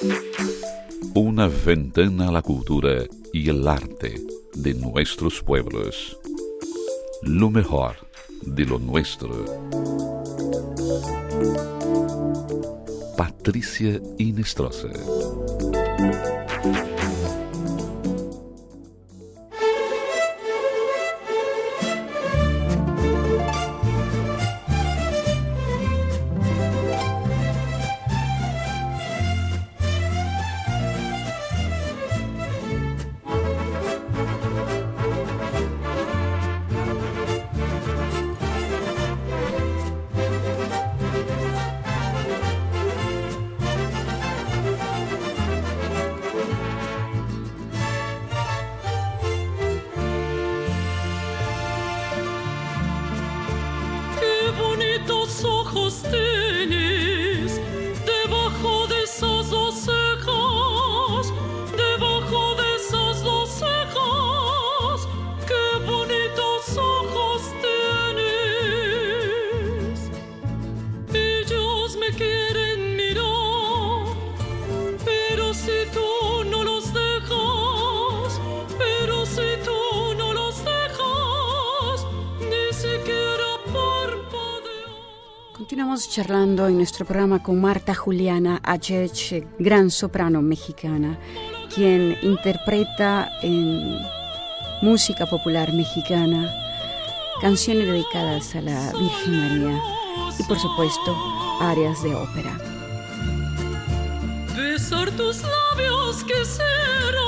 Una ventana a la cultura y el arte de nuestros pueblos. Lo mejor de lo nuestro. Patricia Inestrosa. Continuamos charlando en nuestro programa con Marta Juliana Ayech, gran soprano mexicana, quien interpreta en música popular mexicana canciones dedicadas a la Virgen María y, por supuesto, arias de ópera. Besar tus labios quisiera,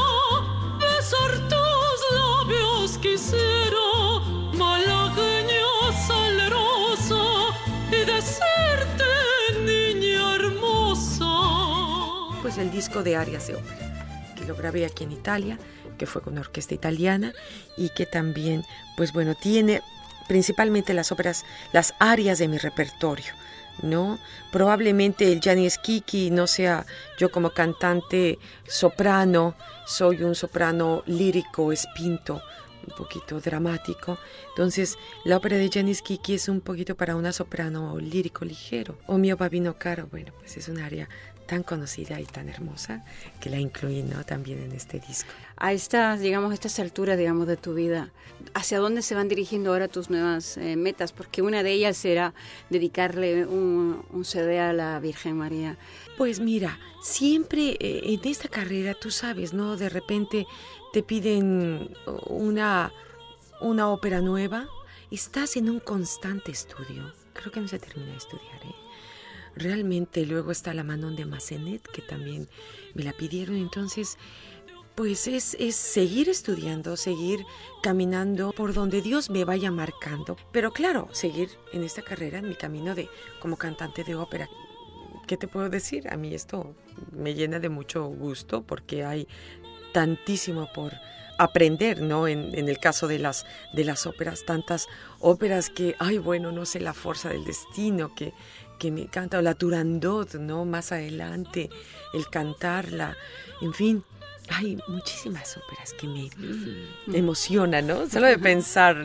besar tus labios quisiera, malagueña salerosa, y decirte, niña hermosa. Pues el disco de arias de ópera, que lo grabé aquí en Italia, que fue con una orquesta italiana y que también, pues bueno, tiene principalmente las óperas, las arias de mi repertorio, ¿no? Probablemente el Gianni Schicchi no sea yo como cantante soprano, soy un soprano lírico, espinto, un poquito dramático. Entonces, la ópera de Gianni Schicchi es un poquito para una soprano lírico ligero. O Mio Babino Caro, bueno, pues es un aria tan conocida y tan hermosa que la incluí, ¿no?, también en este disco. A estas alturas, de tu vida, ¿hacia dónde se van dirigiendo ahora tus nuevas metas? Porque una de ellas era dedicarle un CD a la Virgen María. Pues mira, siempre en esta carrera, tú sabes, ¿no?, de repente te piden una ópera nueva, estás en un constante estudio. Creo que no se termina de estudiar, ¿eh? Realmente luego está la Manon de Massenet, que también me la pidieron. Entonces, pues es seguir estudiando, seguir caminando por donde Dios me vaya marcando. Pero claro, seguir en esta carrera, en mi camino como cantante de ópera. ¿Qué te puedo decir? A mí esto me llena de mucho gusto porque hay tantísimo por aprender, ¿no? En el caso de las óperas, tantas óperas que, no sé, la fuerza del destino que me encanta, o la Turandot, ¿no?, más adelante, el cantarla, en fin, hay muchísimas óperas que me emocionan, ¿no? Solo de pensar,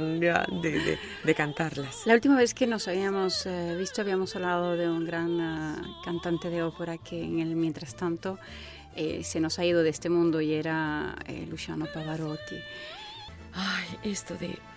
de cantarlas. La última vez que nos habíamos visto, habíamos hablado de un gran cantante de ópera que en el mientras tanto se nos ha ido de este mundo, y era Luciano Pavarotti. Esto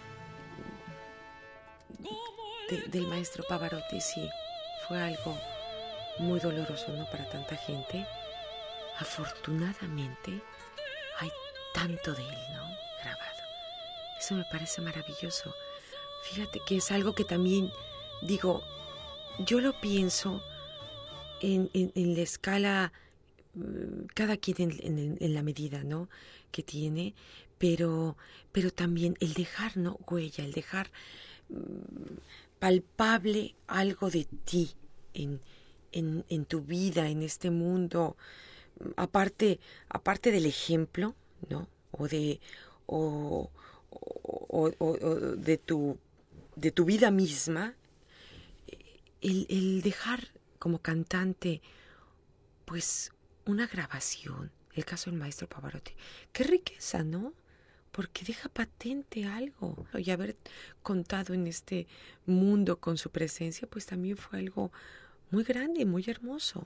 del maestro Pavarotti, sí, fue algo muy doloroso, ¿no?, para tanta gente. Afortunadamente hay tanto de él, ¿no?, grabado. Eso me parece maravilloso. Fíjate que es algo que también digo, yo lo pienso en la escala, cada quien en la medida, ¿no?, que tiene, pero también el dejar, ¿no?, huella, el dejar palpable algo de ti en tu vida, en este mundo, aparte del ejemplo, ¿no?, o de tu vida misma, el dejar como cantante, pues, una grabación, el caso del maestro Pavarotti. Qué riqueza, ¿no? Porque deja patente algo. Y haber contado en este mundo con su presencia, pues también fue algo muy grande, muy hermoso.